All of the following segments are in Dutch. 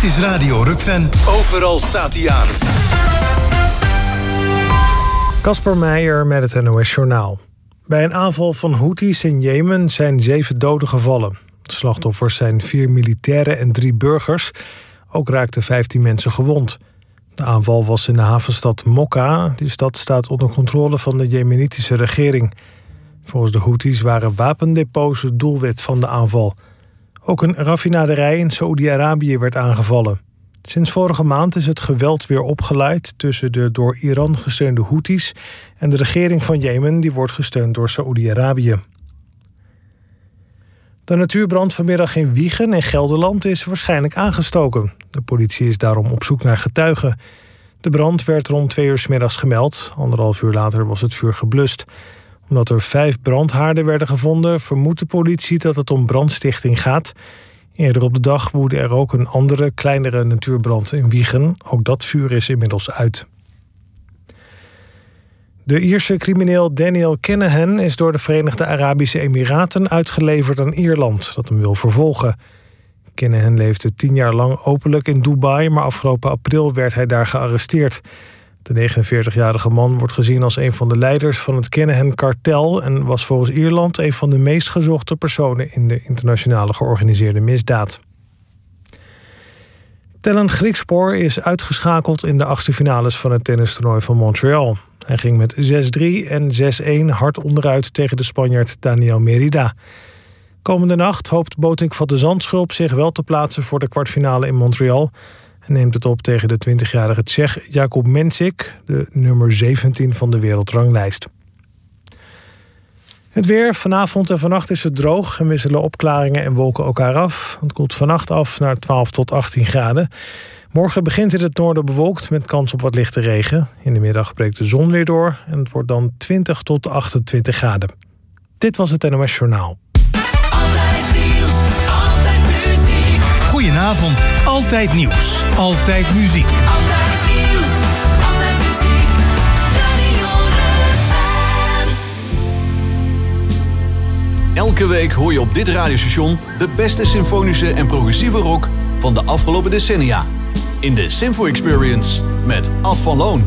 is Radio Rukven. Overal staat hij aan. Kasper Meijer met het NOS Journaal. Bij een aanval van Houthis in Jemen zijn 7 doden gevallen. De slachtoffers zijn 4 militairen en 3 burgers. Ook raakten 15 mensen gewond. De aanval was in de havenstad Mokka. Die stad staat onder controle van de Jemenitische regering. Volgens de Houthis waren wapendepots het doelwit van de aanval. Ook een raffinaderij in Saoedi-Arabië werd aangevallen. Sinds vorige maand is het geweld weer opgeleid tussen de door Iran gesteunde Houthis en de regering van Jemen, die wordt gesteund door Saoedi-Arabië. De natuurbrand vanmiddag in Wijchen in Gelderland is waarschijnlijk aangestoken. De politie is daarom op zoek naar getuigen. De brand werd rond 2 uur 's middags gemeld. 1,5 uur later was het vuur geblust. Omdat er 5 brandhaarden werden gevonden, vermoedt de politie dat het om brandstichting gaat. Eerder op de dag woedde er ook een andere, kleinere natuurbrand in Wijchen. Ook dat vuur is inmiddels uit. De Ierse crimineel Daniel Kinahan is door de Verenigde Arabische Emiraten uitgeleverd aan Ierland, dat hem wil vervolgen. Kinahan leefde 10 jaar lang openlijk in Dubai, maar afgelopen april werd hij daar gearresteerd. De 49-jarige man wordt gezien als een van de leiders van het Kinahan-kartel en was volgens Ierland een van de meest gezochte personen in de internationale georganiseerde misdaad. Tellen Griekspoor is uitgeschakeld in de 8e finales van het tennistoernooi van Montreal. Hij ging met 6-3 en 6-1 hard onderuit tegen de Spanjaard Daniel Merida. Komende nacht hoopt Botik van de Zandschulp zich wel te plaatsen voor de kwartfinale in Montreal en neemt het op tegen de 20-jarige Tsjech Jakub Mensik, de nummer 17 van de wereldranglijst. Het weer. Vanavond en vannacht is het droog en wisselen opklaringen en wolken elkaar af. Het koelt vannacht af naar 12 tot 18 graden. Morgen begint in het noorden bewolkt met kans op wat lichte regen. In de middag breekt de zon weer door en het wordt dan 20 tot 28 graden. Dit was het NOS Journaal. Altijd nieuws, altijd muziek. Goedenavond. Altijd nieuws. Altijd muziek. Altijd nieuws, altijd muziek. Radio Rukven. Elke week hoor je op dit radiostation de beste symfonische en progressieve rock van de afgelopen decennia. In de Symfo Experience met Ad van Loon.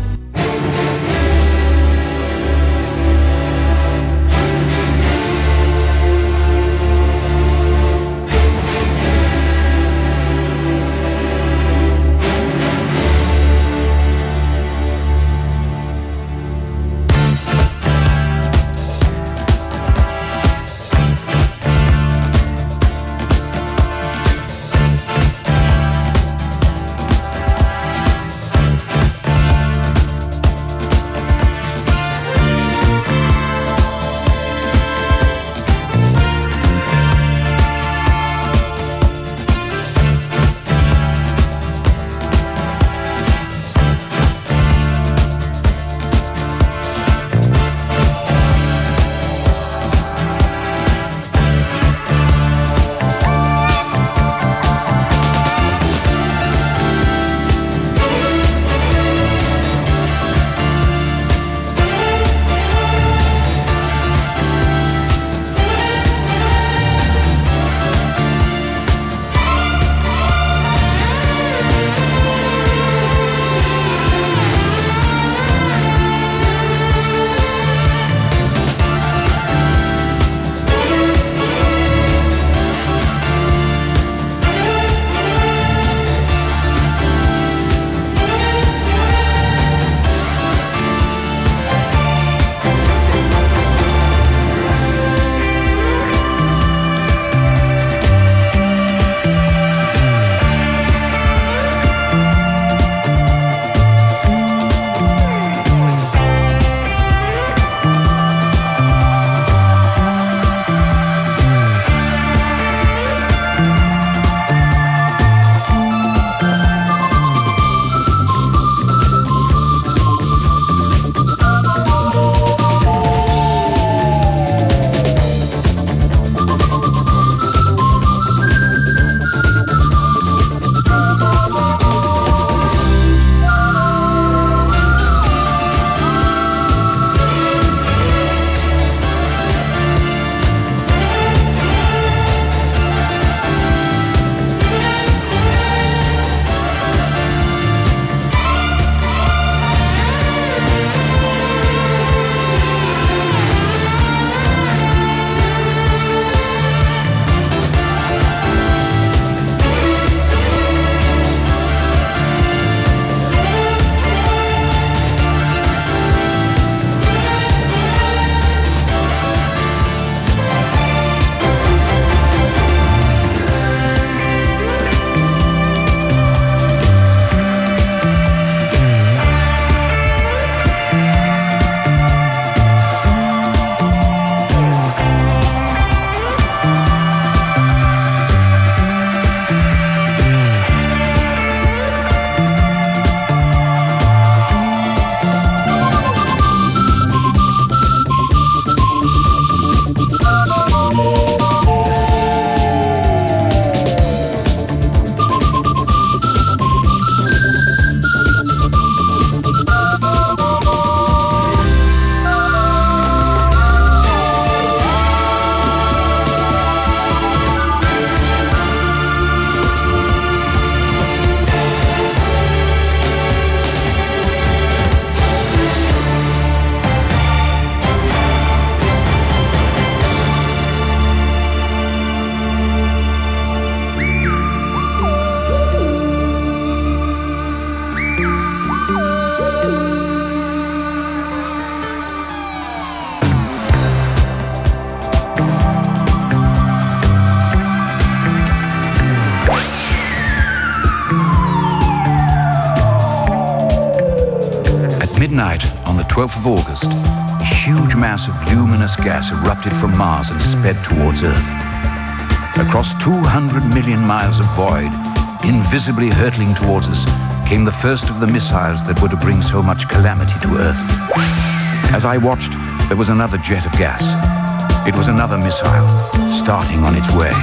night, on the 12th of August, a huge mass of luminous gas erupted from Mars and sped towards Earth. Across 200 million miles of void, invisibly hurtling towards us, came the first of the missiles that were to bring so much calamity to Earth. As I watched, there was another jet of gas. It was another missile, starting on its way.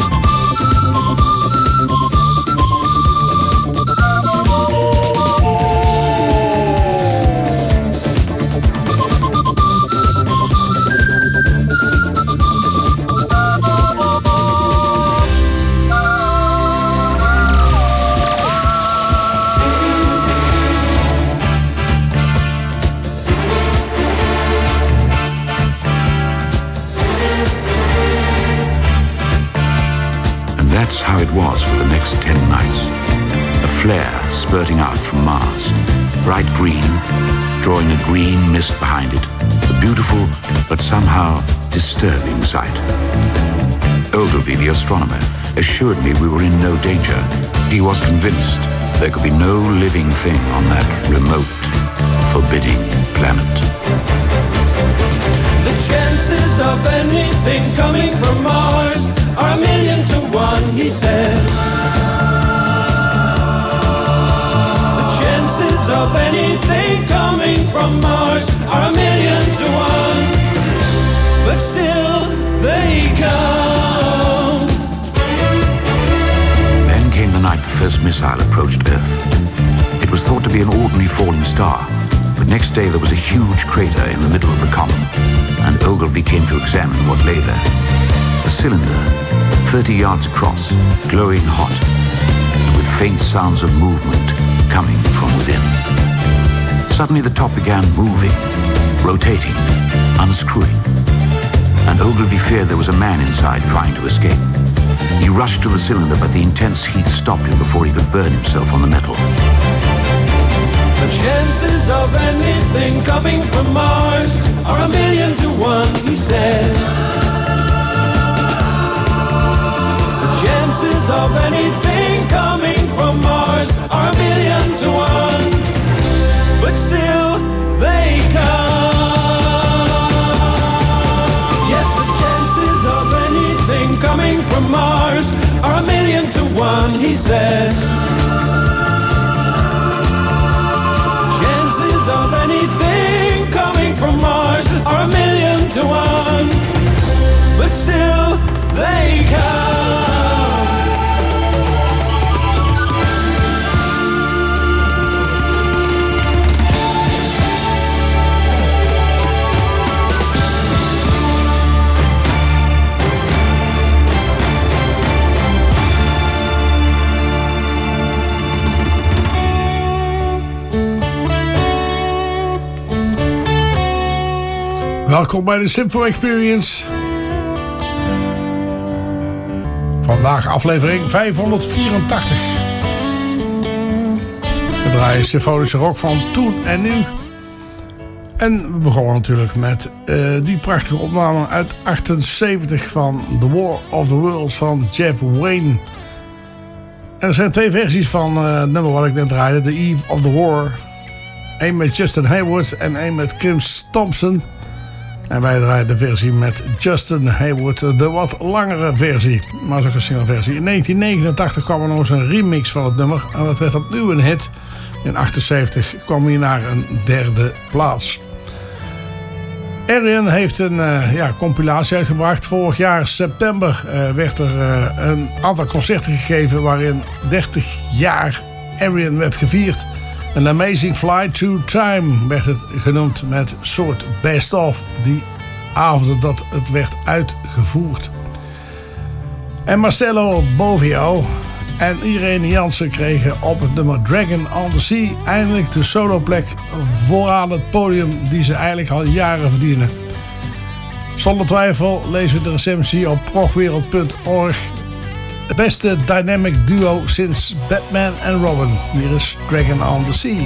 That's how it was for the next 10 nights. A flare spurting out from Mars, bright green, drawing a green mist behind it. A beautiful, but somehow disturbing sight. Ogilvy, the astronomer, assured me we were in no danger. He was convinced there could be no living thing on that remote, forbidding planet. The chances of anything coming from Mars are 1,000,000 to 1, he said. The chances of anything coming from Mars are 1,000,000 to 1, but still they come. Then came the night the first missile approached Earth. It was thought to be an ordinary falling star, but next day there was a huge crater in the middle of the column, and Ogilvy came to examine what lay there. A cylinder, 30 yards across, glowing hot, and with faint sounds of movement coming from within. Suddenly the top began moving, rotating, unscrewing, and Ogilvy feared there was a man inside trying to escape. He rushed to the cylinder, but the intense heat stopped him before he could burn himself on the metal. The chances of anything coming from Mars are 1,000,000 to 1, he said. The chances of anything coming from Mars are 1,000,000 to 1, but still they come. Yes, the chances of anything coming from Mars are 1,000,000 to 1, he said. Chances of anything coming from Mars are 1,000,000 to 1, but still they come. Welkom bij de Simfo Experience. Vandaag aflevering 584. We draaien symfonische rock van toen en nu. En we begonnen natuurlijk met die prachtige opname uit 78 van The War of the Worlds van Jeff Wayne. Er zijn twee versies van het nummer wat ik net draaide, The Eve of the War. Eén met Justin Hayward en één met Kim Thompson. En wij draaien de versie met Justin Hayward, de wat langere versie. Maar is ook een single versie. In 1989 kwam er nog eens een remix van het nummer. En dat werd opnieuw een hit. In 1978 kwam hij naar een derde plaats. Arian heeft een compilatie uitgebracht. Vorig jaar september werd er een aantal concerten gegeven waarin 30 jaar Arian werd gevierd. An Amazing Flight Through Time werd het genoemd, met soort best-of die avonden dat het werd uitgevoerd. En Marcelo Bovio en Irene Jansen kregen op het nummer Dragon on the Sea eindelijk de soloplek vooraan het podium die ze eigenlijk al jaren verdienen. Zonder twijfel lezen we de recensie op progwereld.org. Het beste dynamic duo sinds Batman en Robin. Hier is Dragon on the Sea.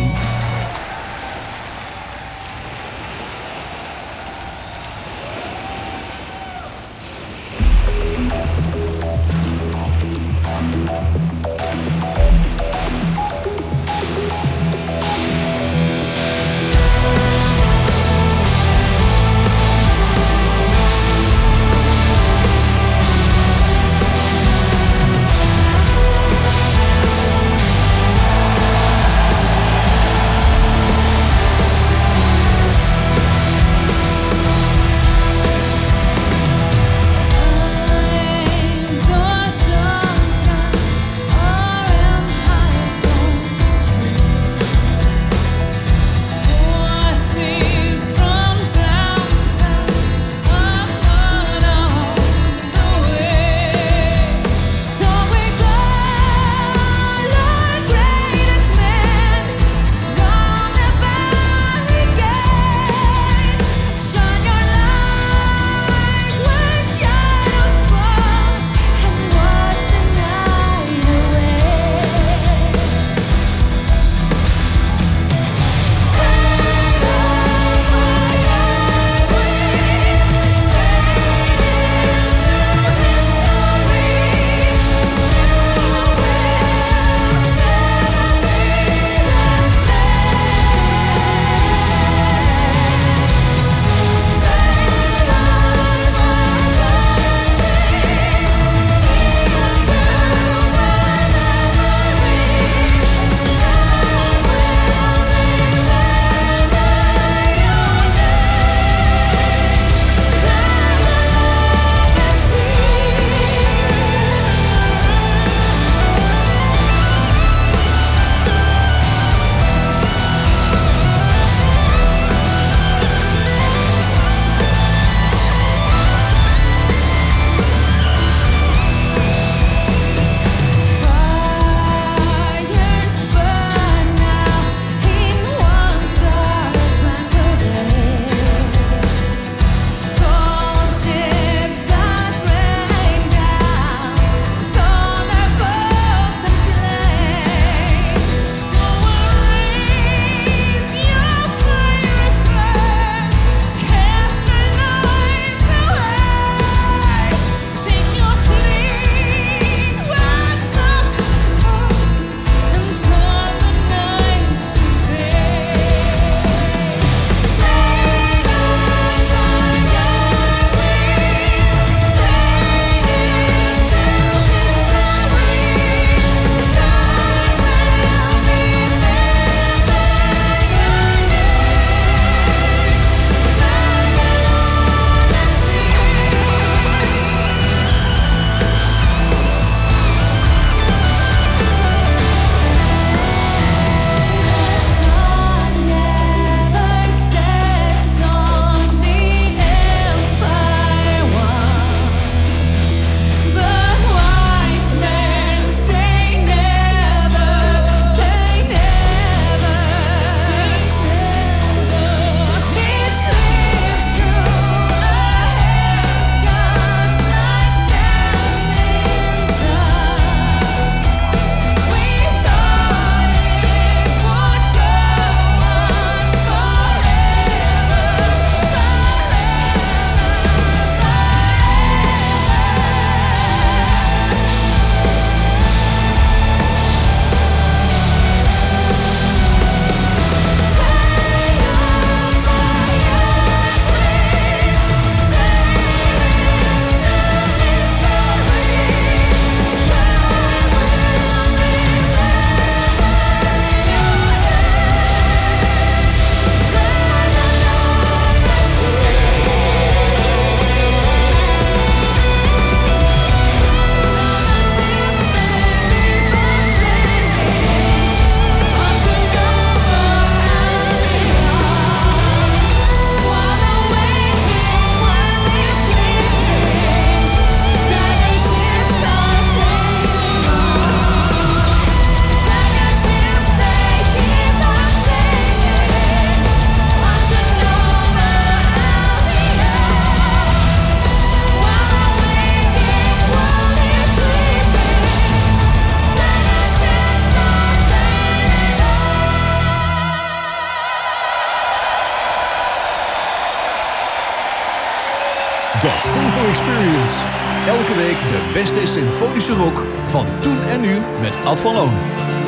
Elke week de beste symfonische rock van toen en nu met Ad van Loon.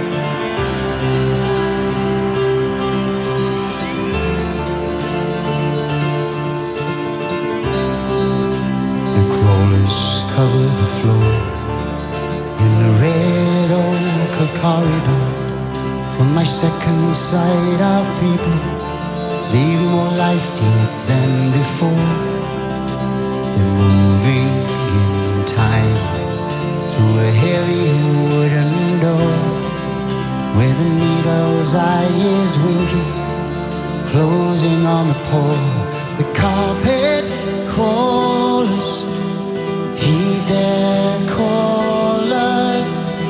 The crawlers cover the floor in the red oak corridor. From my second sight of people, leave more lifeblood than before. They're moving in time through a heavy wooden door, where the needle's eye is winking, closing on the poor. The carpet crawlers heed their callers.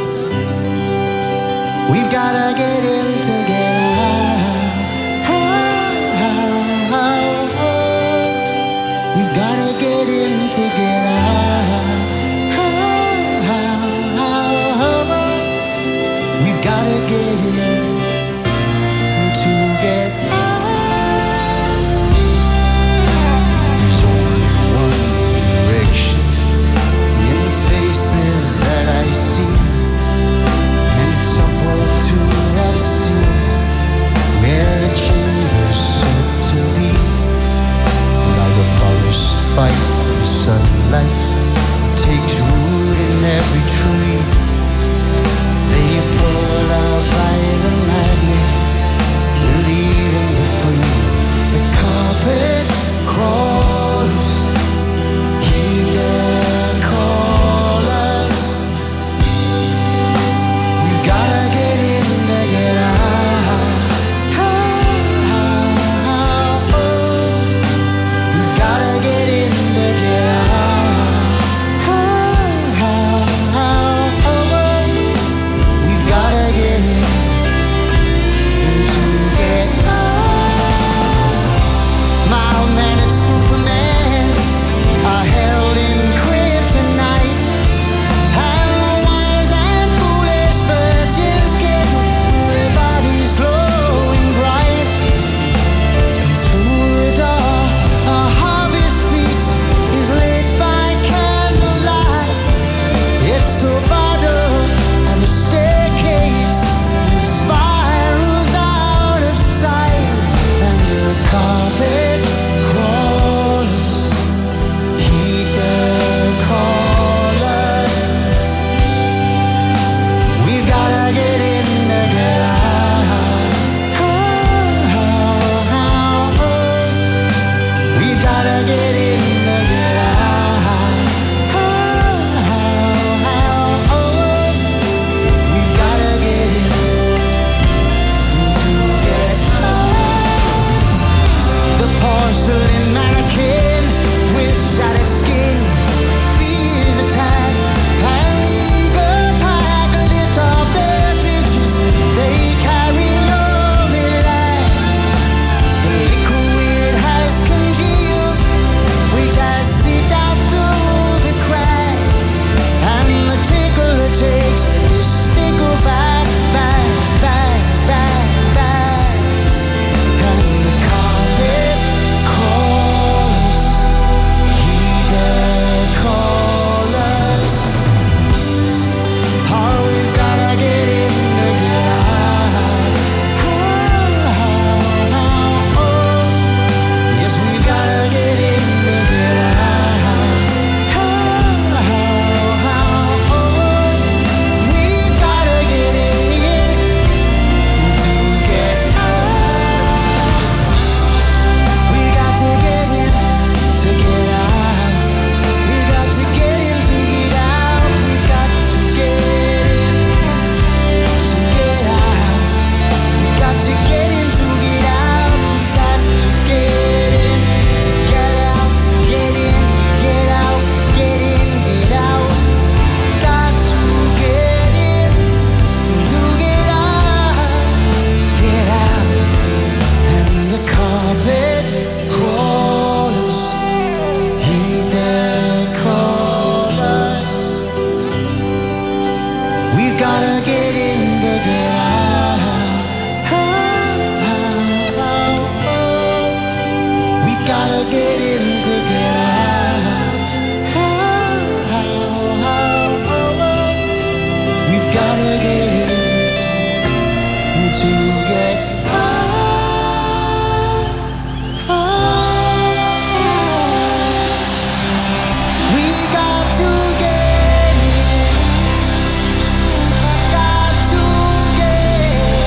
We've gotta get in to get out. We've gotta get in to get out. We've gotta get in to get out. There's only one direction in the faces that I see, and it's upward to that sea where the chamber's said to be. Like a forest fight for sunlight, takes root in every tree. They pull out by the magnet, leaving the free. The carpet crawlers heed their callers. We've gotta get in to get out. We've gotta get in to get out. We've gotta get in to get out. Mild mannered Superman are held in kryptonite, and the wise and foolish virgins get their bodies glowing bright. And through the door, a harvest feast is lit by candlelight. It's the bottom of a staircase that spirals out of sight, and the carpet crawlers heed their callers. We've gotta get in to get out. We've gotta get in to get out. We've gotta get in to get out. The porcelain mannequin with shattered skin fears attack, and the eager pack lift off their flitches. They carry all they lack. The liquid has congealed, which has seeped out through the crack, and the tickler takes his sticker back, back, back, back, back. And the carpet crawlers heed their callers. Oh, we've gotta get in to get out. Yes, we've gotta get in to get out. We've gotta get in to get out. We got to get in to get out. We got to get in to get out. We got to get in to get out. We got to get in to get out. We got to get in to get out. Get in, get out, get in, get out. Got to get in to get out. Get out. And the carpet crawlers heed their callers. We've gotta get in to get out. We've gotta get in to get out. to get high. We got to get it. Got to get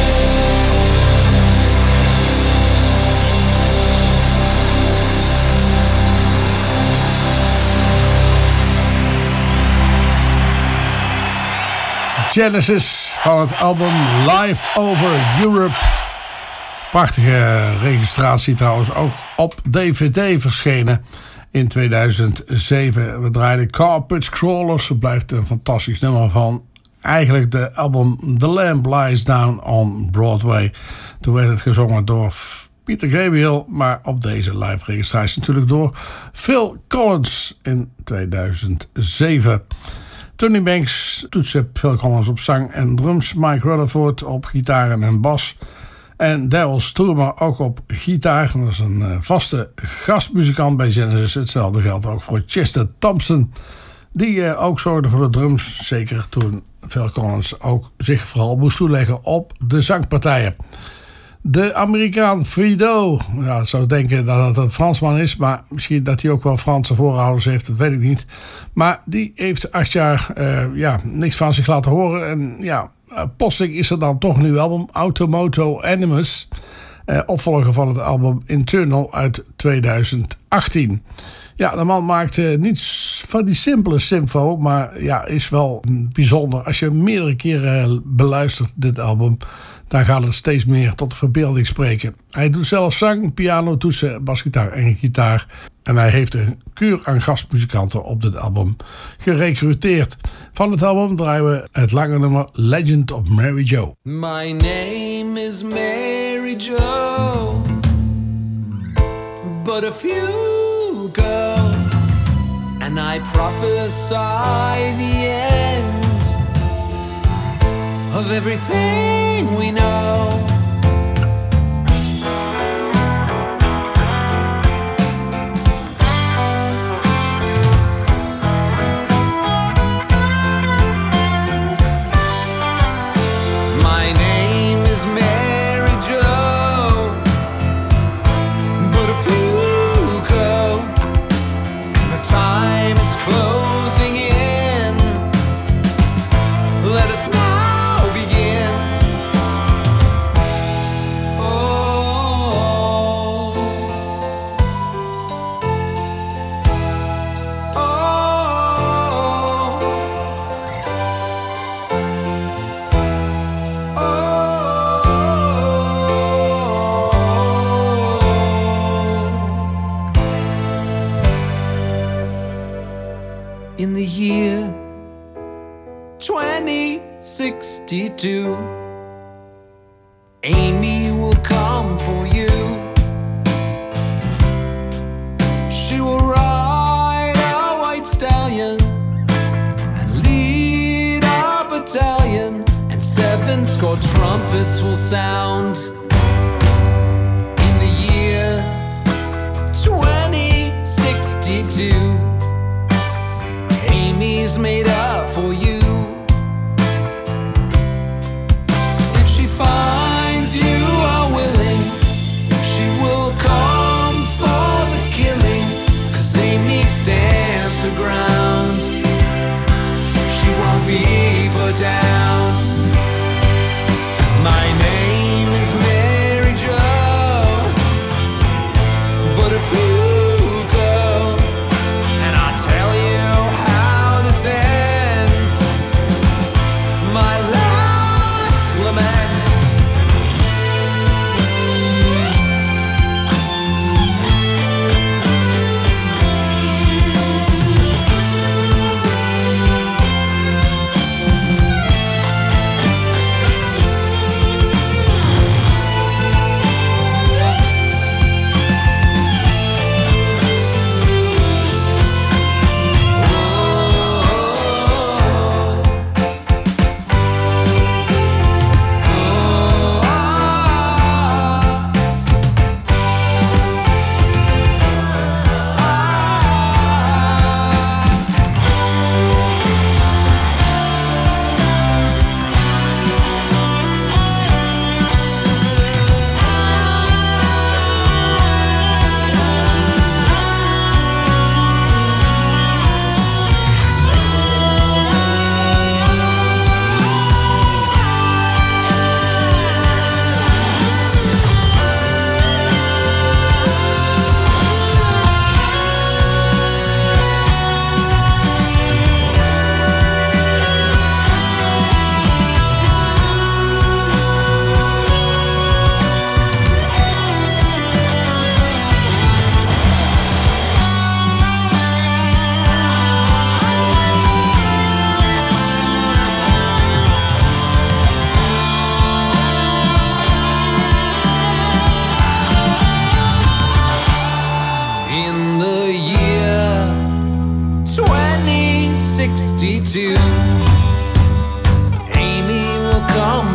Genesis van het album Live Over Europe. Prachtige registratie trouwens, ook op DVD verschenen in 2007. We draaiden Carpet Crawlers. Het blijft een fantastisch nummer van eigenlijk de album The Lamb Lies Down on Broadway. Toen werd het gezongen door Peter Gabriel, maar op deze live registratie natuurlijk door Phil Collins in 2007. Tony Banks toetste Phil Collins op zang en drums, Mike Rutherford op gitaar en bas en Daryl Stuermer ook op gitaar. Dat is een vaste gastmuzikant bij Genesis. Hetzelfde geldt ook voor Chester Thompson, die ook zorgde voor de drums, zeker toen Phil Collins ook zich vooral moest toeleggen op de zangpartijen. De Amerikaan Frido, ja, ik zou denken dat het een Fransman is, maar misschien dat hij ook wel Franse voorouders heeft, dat weet ik niet. Maar die heeft 8 jaar niks van zich laten horen. En ja, plotseling is er dan toch een nieuw album, Automoto Animus, opvolger van het album Internal uit 2018. Ja, de man maakt niets van die simpele symfo, maar ja, is wel bijzonder. Als je meerdere keren beluistert dit album, dan gaat het steeds meer tot de verbeelding spreken. Hij doet zelf zang, piano, toetsen, basgitaar en gitaar. En hij heeft een kuur aan gastmuzikanten op dit album gerecruiteerd. Van het album draaien we het lange nummer Legend of Mary Jo. My name is Mary Jo, but a few go, and I prophesy the end of everything we know. My name is Mary Jo, but a few go, and the time is closing in. Let us now begin. Oh, in the year 2062, Amy will come for you. She will ride a white stallion and lead a battalion, and 7 score trumpets will sound. In the year 2062, Amy's made up for you. If she finds you are willing, she will come for the killing, 'cause Amy stands her ground. She won't be put down. My name is Mary Jo, but a few go, and I'll tell you how this ends. My last lament.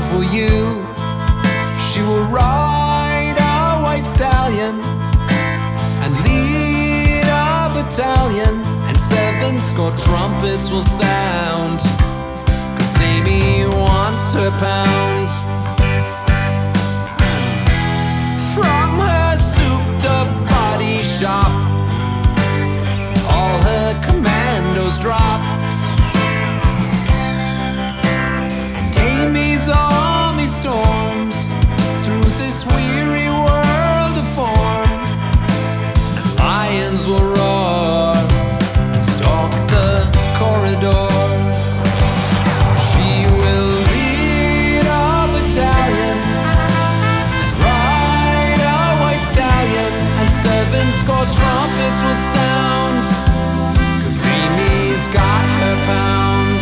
for you. She will ride a white stallion and lead a battalion, and 7 score trumpets will sound, 'cause Amy wants her pound. From her souped-up body shop, all her commandos drop, and Amy's army storms through this weary world of form, and lions will roar and stalk the corridor. She will lead a battalion, ride a white stallion, and 7 score trumpets will sound, 'cause Amy's got her pound.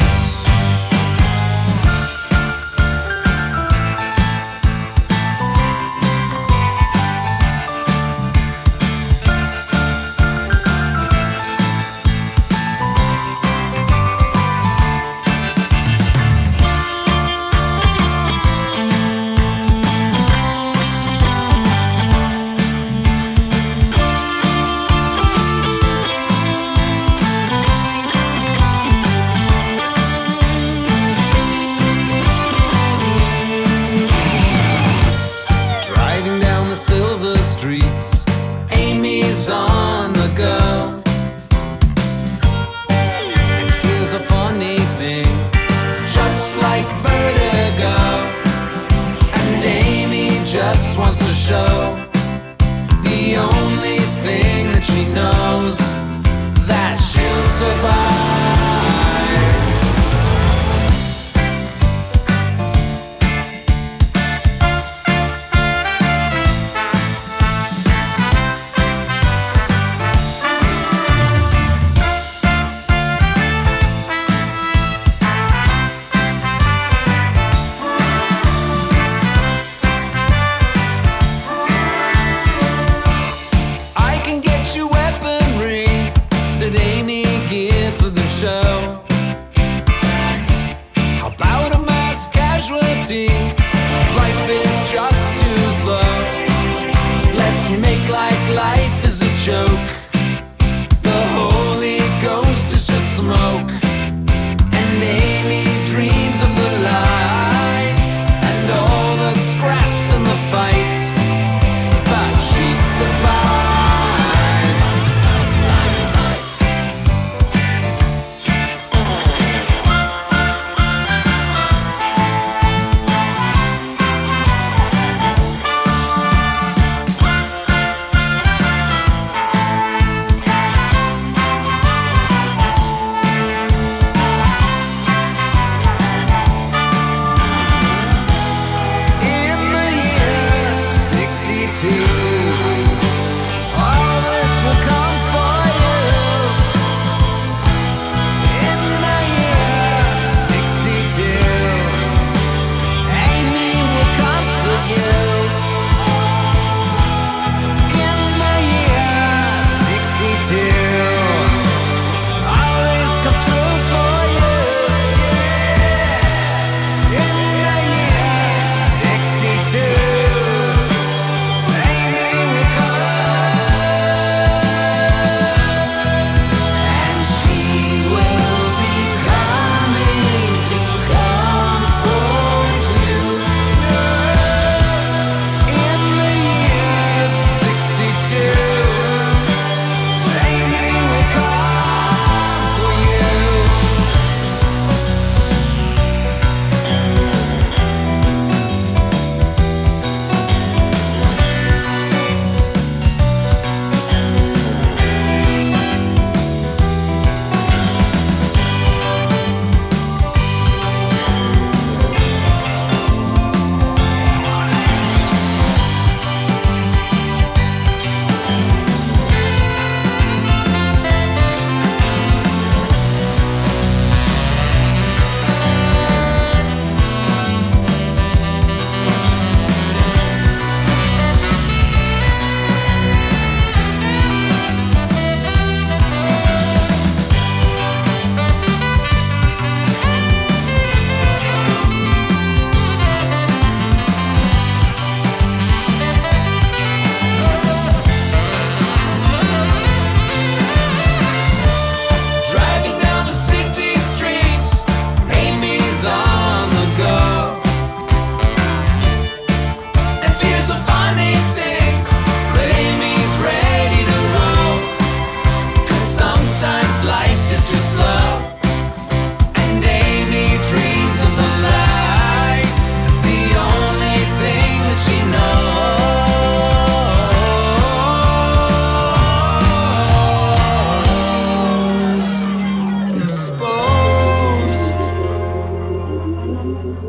Driving down the silver streets, Amy's on the go, and feels a funny thing, just like vertigo. And Amy just wants to show the only thing that she knows, that she'll survive. I can get you weaponry, said Amy, geared for the show. How about a mass casualty? 'Cause life is just too slow. Let's make like life is a joke. The Holy Ghost is just smoke, and Amy dreams of the lights and all the scraps and the fights, but she survives.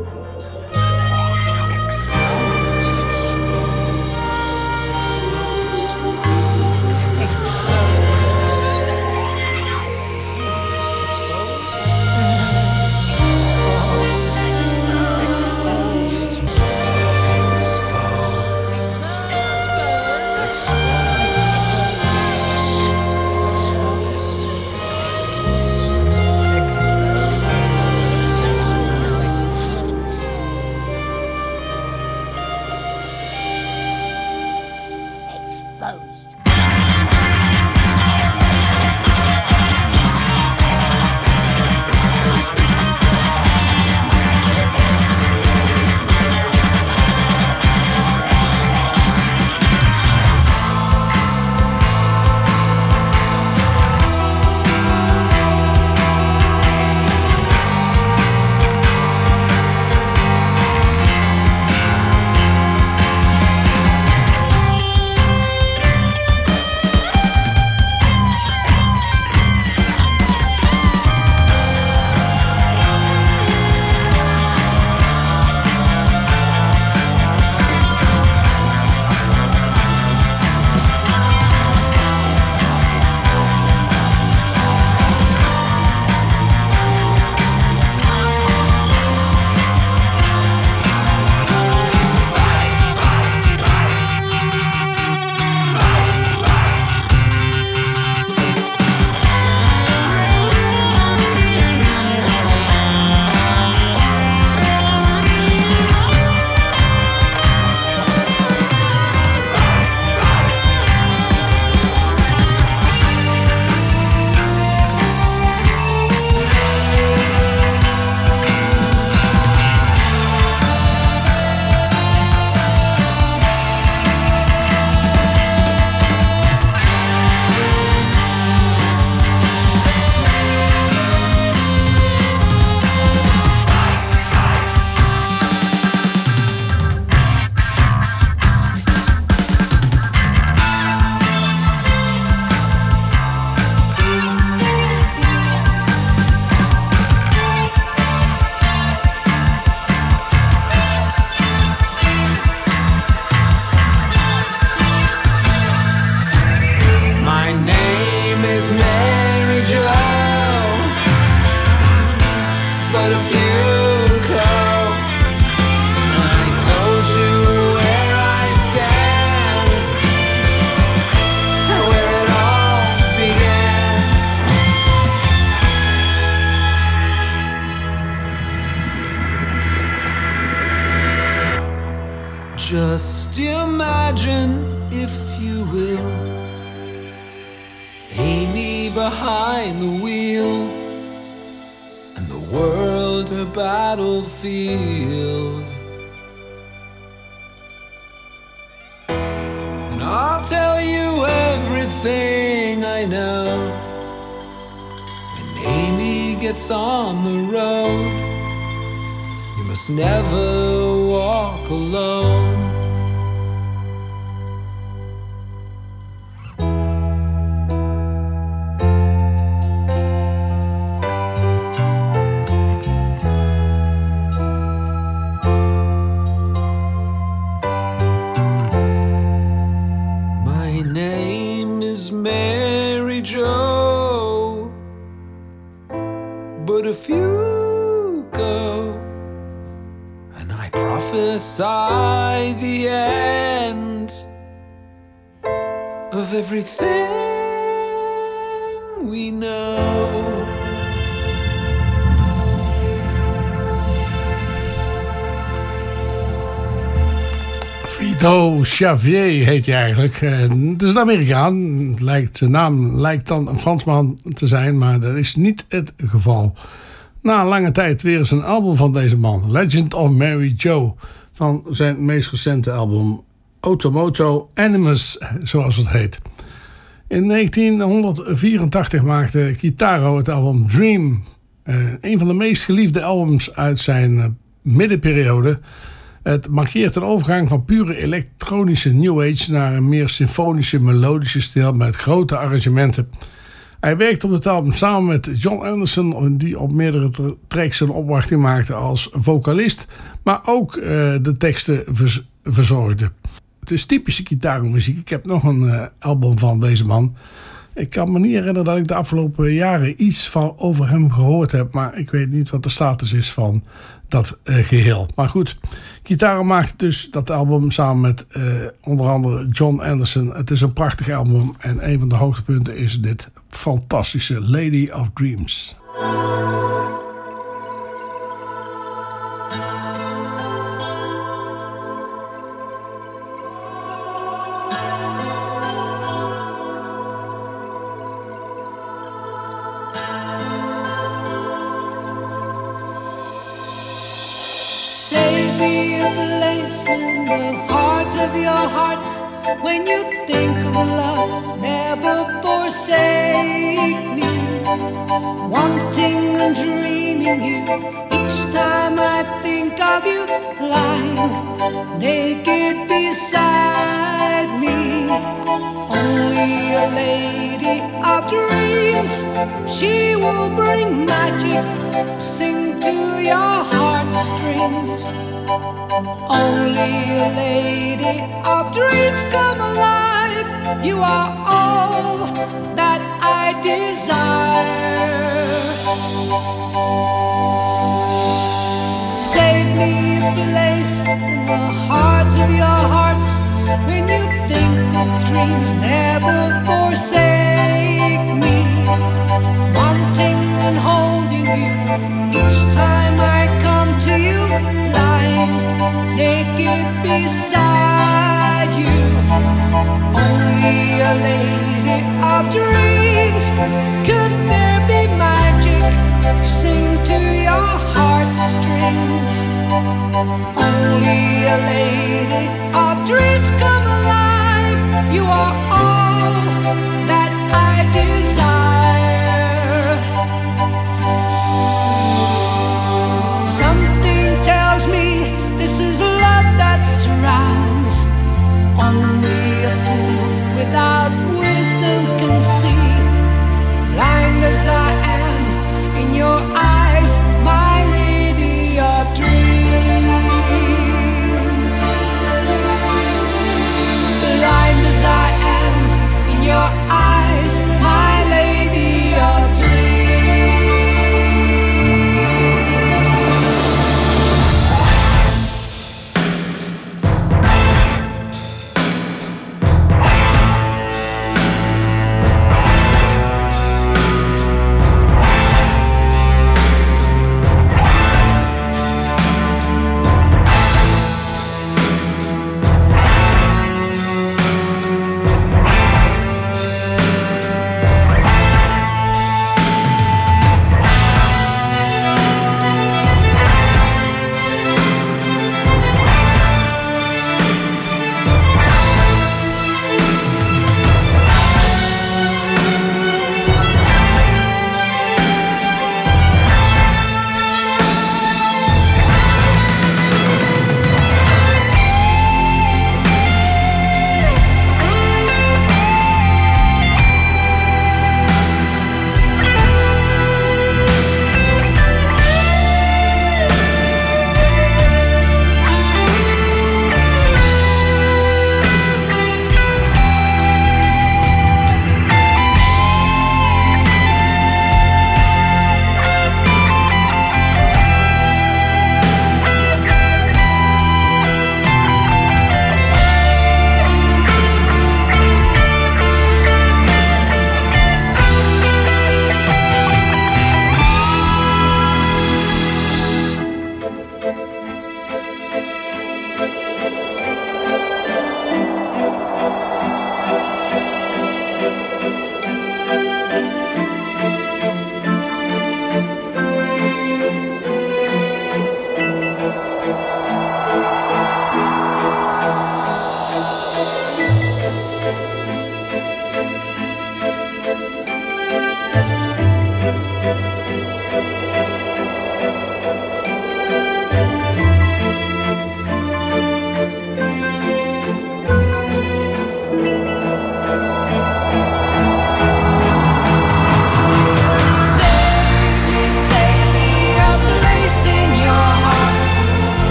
Just imagine, if you will, Amy behind the wheel and the world a battlefield. And I'll tell you everything I know. When Amy gets on the road, you must never walk alone. My name is Mary Jo, but if you go, and I prophesy the end of everything we know. Vito Xavier heet hij eigenlijk. Het is een Amerikaan. Zijn naam lijkt dan een Fransman te zijn, maar dat is niet het geval. Na een lange tijd weer eens een album van deze man. Legend of Mary Jo. Van zijn meest recente album Automoto Animus, zoals het heet. In 1984 maakte Kitaro het album Dream. Een van de meest geliefde albums uit zijn middenperiode. Het markeert een overgang van pure elektronische New Age naar een meer symfonische, melodische stijl met grote arrangementen. Hij werkte op het album samen met John Anderson, die op meerdere tracks een opwachting maakte als vocalist, maar ook de teksten verzorgde. Het is typische gitaarmuziek. Ik heb nog een album van deze man. Ik kan me niet herinneren dat ik de afgelopen jaren iets van over hem gehoord heb, maar ik weet niet wat de status is van dat geheel. Maar goed, Kitaro maakt dus dat album samen met onder andere John Anderson. Het is een prachtig album en een van de hoogtepunten is dit fantastische Lady of Dreams. Save me a place in the heart of your hearts. When you think of love, never forsake me. Wanting and dreaming you, each time I think of you, lying naked beside me. Only a lady of dreams, she will bring magic to sing to your heartstrings. Only a lady of dreams come alive. You are all that I desire. Save me a place in the heart of your hearts. When you think of dreams, never forsake me. Wanting and holding you, each time I come to you, lying naked beside you. Only a lady of dreams. Could there be magic to sing to your heartstrings? Only a lady of dreams come alive. You are all that I desire. Something tells me this is love that surrounds. Only a fool without wisdom can see. Blind as I am in your eyes, my lady of dreams. Blind as I am in your eyes, my lady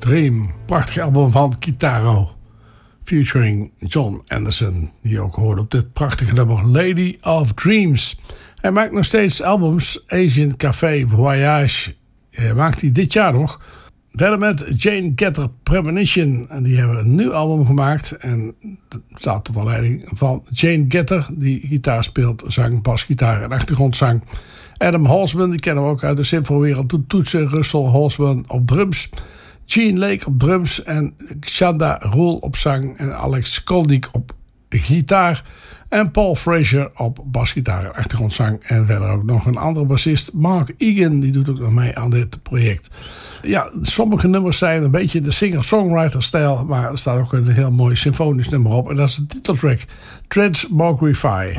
Dream. Prachtig album van Kitaro. Featuring John Anderson. Die je ook hoorde op dit prachtige nummer Lady of Dreams. Hij maakt nog steeds albums. Asian Café Voyage maakt hij dit jaar nog. Verder met Jane Getter Premonition. En die hebben een nieuw album gemaakt. En dat staat onder leiding van Jane Getter. Die gitaar speelt, zang, basgitaar en achtergrondzang. Adam Halsman, die kennen we ook uit de symfoniewereld. Doet toetsen. Russell Halsman op drums. Gene Lake op drums. En Xanda Rule op zang. En Alex Skolnick op gitaar. En Paul Fraser op basgitaar en achtergrondzang. En verder ook nog een andere bassist, Mark Egan. Die doet ook nog mee aan dit project. Ja, sommige nummers zijn een beetje de singer-songwriter-stijl. Maar er staat ook een heel mooi symfonisch nummer op. En dat is de titeltrack Transmogrify.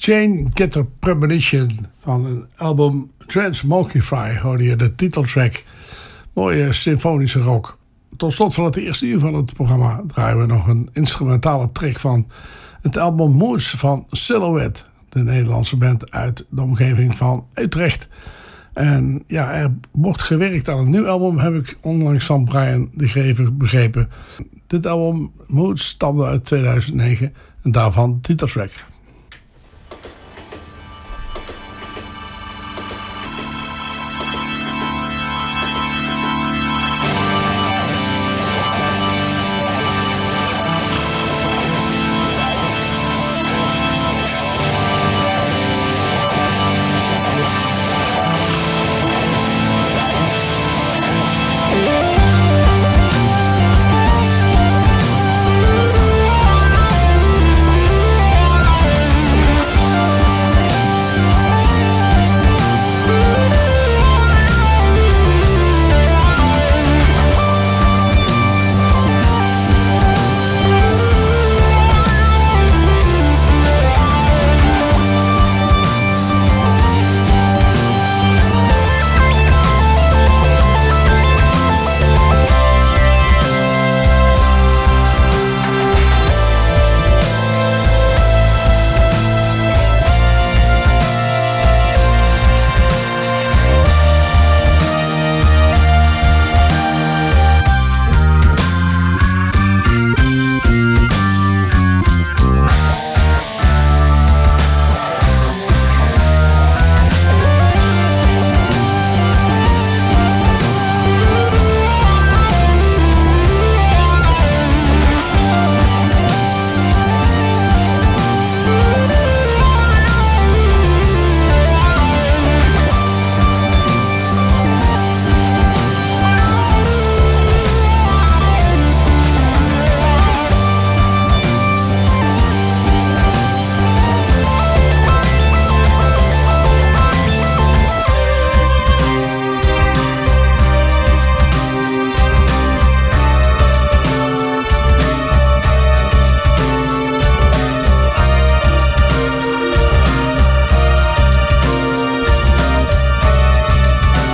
Chain Getter Premonition van een album Transmogrify hoorde je de titeltrack. Mooie symfonische rock. Tot slot van het eerste uur van het programma draaien we nog een instrumentale track van het album Moods van Silhouette. De Nederlandse band uit de omgeving van Utrecht. En ja, er wordt gewerkt aan een nieuw album, heb ik onlangs van Brian de Grever begrepen. Dit album Moods stamde uit 2009 en daarvan de titeltrack.